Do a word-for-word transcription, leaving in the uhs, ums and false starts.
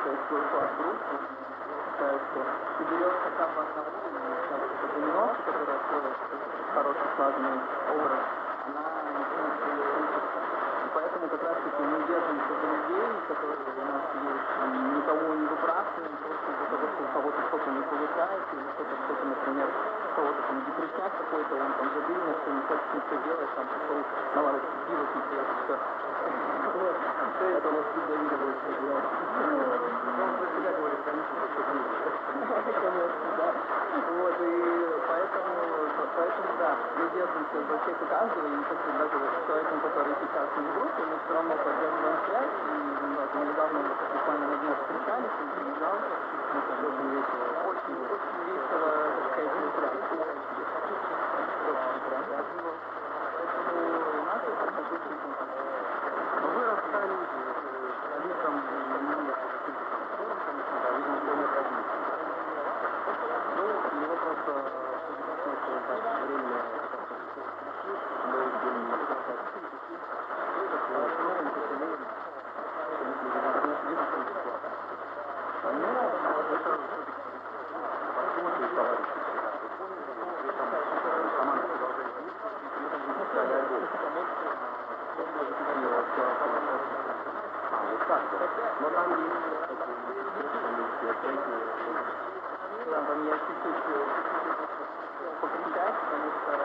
то есть свой вклад в группу. Считаю, что ты берешь хотя бы одного, хотя бы какой-то немножко, который строит хороший слаженный образ, она начинает получиться. И поэтому как раз таки мы держимся за людей, которые у нас есть, там, никого не выбрасываем, просто из-за того, что у кого-то что-то не получается, или что-то, что-то, например, у кого-то там депрессняк какой-то, он там задвинулся, не хочет ничего делать, там пошел на лавочку пиво пить, и это все. Это у нас всегда видно, что делать. Он про себя говорит, конечно, что конечно, да. Вот, и поэтому, поэтому, да, мы держимся за всех и каждого, и если даже вот с человеком, который сейчас не в группе, мы все равно поддерживаем связь, и даже недавно вот буквально на днях встречались, и приезжал, ну, как бы очень весело, очень, очень весело, так сказать, ну, прям, очень прям, поэтому у нас это такой контакт. Но вы расстались с Алисом не каким-то там вторником, да, видимо, номер один. Ну, его просто смысл так временно мы будем продолжать. Ну, это послушай, товарищи, при этом команда продолжает действовать, и при этом вы представляете а, вот так, да. Но там есть да, там я чуть-чуть покричать, потому что